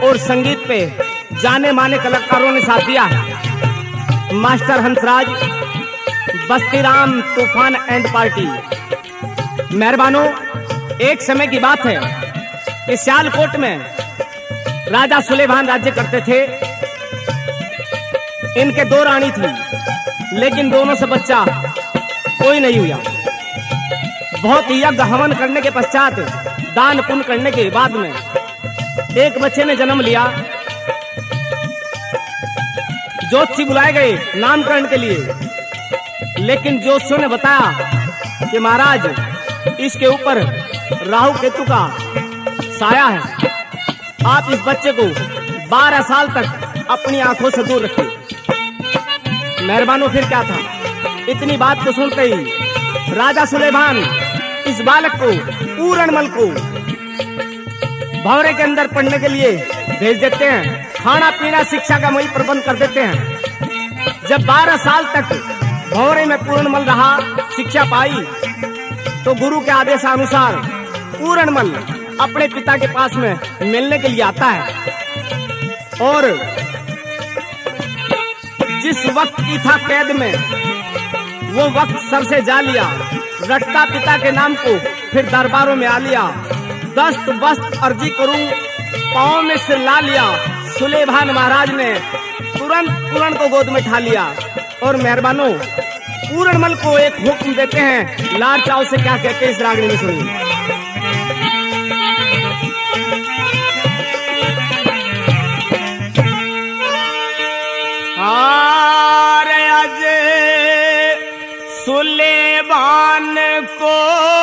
और संगीत पे जाने माने कलाकारों ने साथ दिया है। मास्टर हंसराज, बस्तीराम, तूफान एंड पार्टी। मेहरबानों, एक समय की बात है कि सियालकोट में राजा सुलेमान राज्य करते थे। इनके 2 रानी थी, लेकिन दोनों से बच्चा कोई नहीं हुआ। बहुत यज्ञ हवन करने के पश्चात, दान पुण्य करने के बाद में एक बच्चे ने जन्म लिया। ज्योतिषी बुलाए गए नामकरण के लिए, लेकिन ज्योतिषियों ने बताया कि महाराज, इसके ऊपर राहु केतु का साया है, आप इस बच्चे को 12 साल तक अपनी आंखों से दूर रखिए। मेहरबानों, फिर क्या था, इतनी बात को सुनते ही राजा सुलेमान इस बालक को, पूरणमल को, भंवरे के अंदर पढ़ने के लिए भेज देते हैं। खाना पीना शिक्षा का वही प्रबंध कर देते हैं। जब 12 साल तक भंवरे में पूरणमल रहा, शिक्षा पाई, तो गुरु के आदेशानुसार पूरणमल अपने पिता के पास में मिलने के लिए आता है। और जिस वक्त की था कैद में, वो वक्त सर से जा लिया। रटता पिता के नाम को फिर दरबारों में आ लिया। दस्त बस्त अर्जी करूं, पांव में सिर ला लिया। सुलेमान महाराज ने तुरंत पूरण को गोद में ठा लिया। और मेहरबानों, पूरणमल को एक हुक्म देते हैं। लाड चाव से क्या कहते हैं इस रागनी में सुनिए। सुलेमान को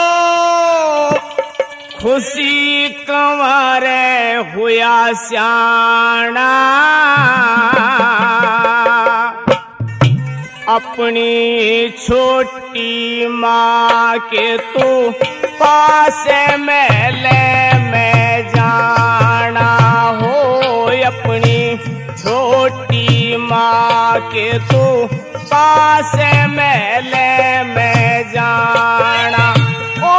खुशी कंवरे हुआ स्याणा, अपनी छोटी माँ के तो पास मेले में जाना हो। अपनी छोटी माँ के तो पास मेले में जाना। ओ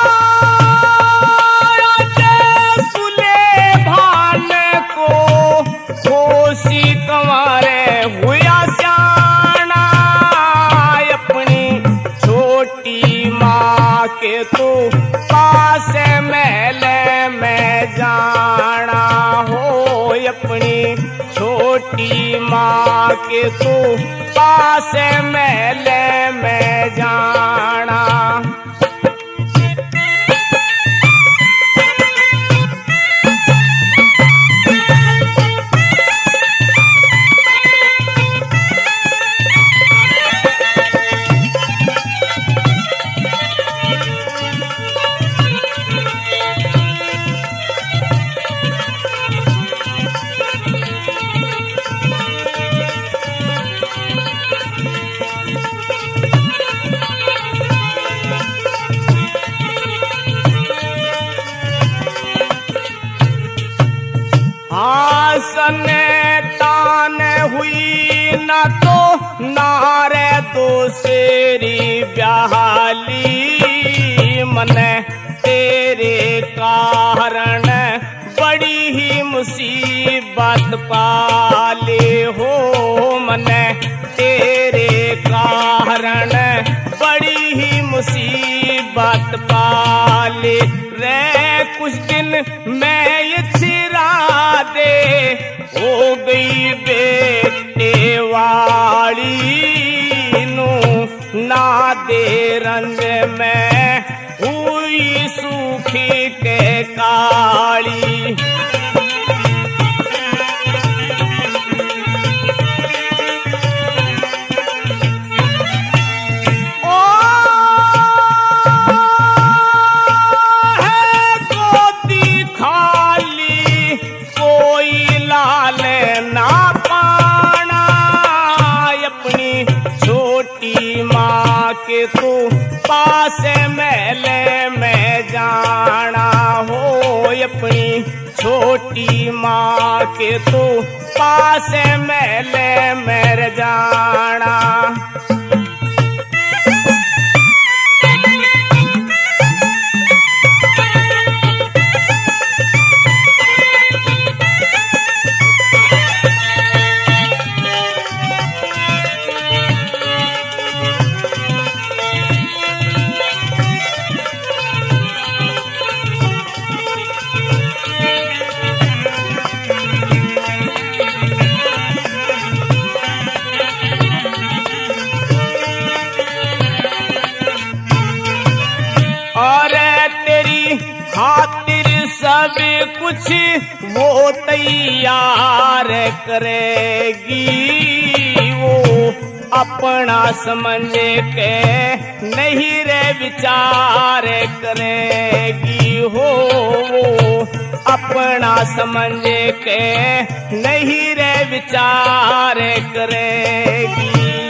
सुलेमान को खुशी कंवरे हुआ स्याणा, अपनी छोटी माँ के तो पास मेले में जाना हो। अपनी छोटी माँ के तो पास मेले में जाना। आसने तान हुई न तो नारे दूसरी ब्याहली, मने तेरे कारण बड़ी ही मुसीबत पाले हो। मने तेरे कारण बड़ी ही मुसीबत पाले रे। कुछ दिन मैं ये छिरा दे हो गई बेटे वाली नू, ना दे रंज में हुई सूखी के काली। के तो पास मेले में जाना हो। अपनी छोटी माँ के तो पास मेले में जाना। करेगी वो अपना समझ के नहीं रे विचार करेगी हो वो अपना समझ के नहीं रे विचार करेगी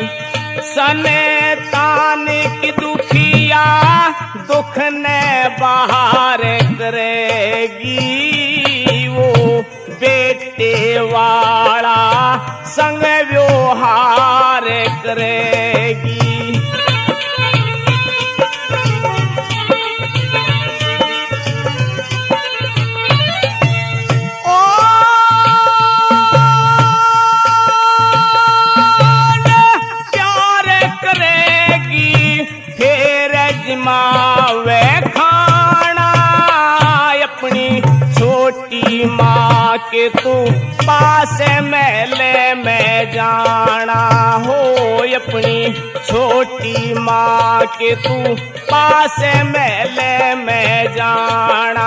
सनेतान की दुखिया दुख ने बाहर करेगी वो बेटे वाला संग व्यवहार करेगी मावे खाना अपनी छोटी माँ के तू पास मेले में जाना हो अपनी छोटी माँ के तू पास मेले में जाना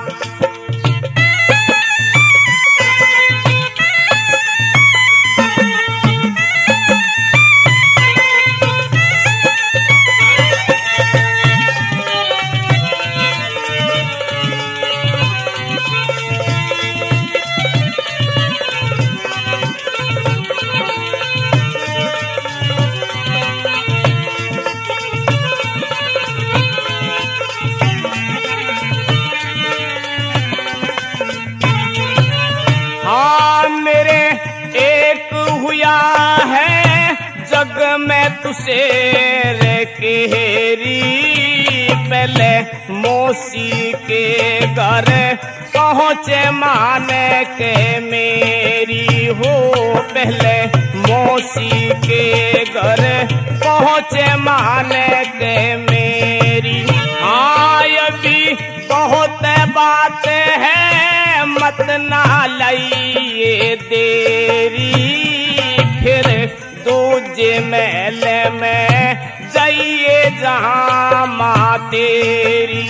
जग में तुसे रे केरी पहले मौसी के घर पहुँचे माने के मेरी हो पहले मौसी के घर पहुँचे माने के मेरी हाँ अभी बहुत बात है मत ना लाइए देरी फिर दूजे मेले में जाइए जहाँ माँ तेरी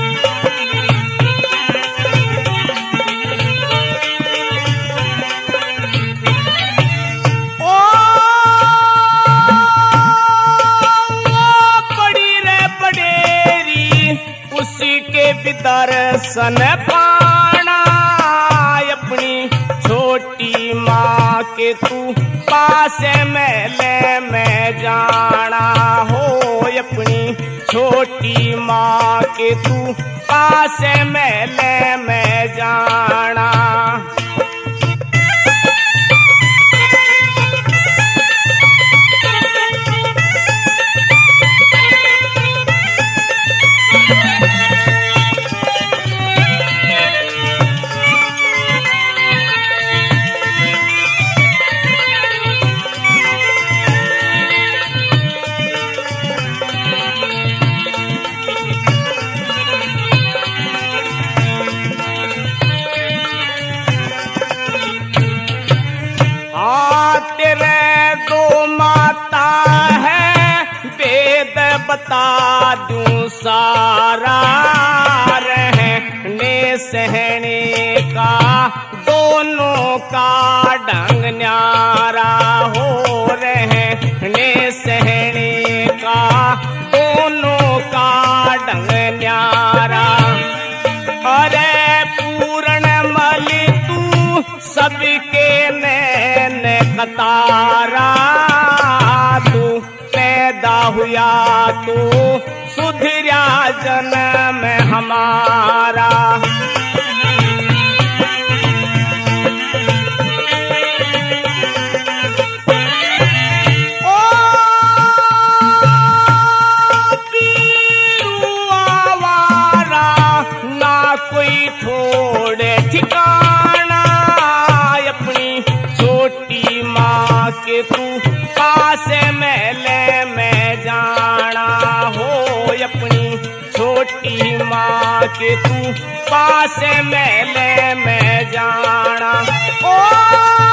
ओ बड़ी रे बड़ेरी उसी के भी दर्शन पाना अपनी छोटी माँ के तू पास मेले में जाना हो अपनी छोटी माँ के तू पास मेले में जाना तेरे दो माता है वेद बता दूं सारा रहने सहने का दोनों का ढंग न्यारा हो रहने सहने का दोनों का ढंग न्यारा अरे पूर्ण मलि तू सबके नैन कतारा तू पैदा हुआ तू सुधरा जन्म हमारा कोई थोड़े ठिकाना अपनी छोटी माँ के तू पास मेले में जाना हो अपनी छोटी माँ के तू पास मेले में जाना ओ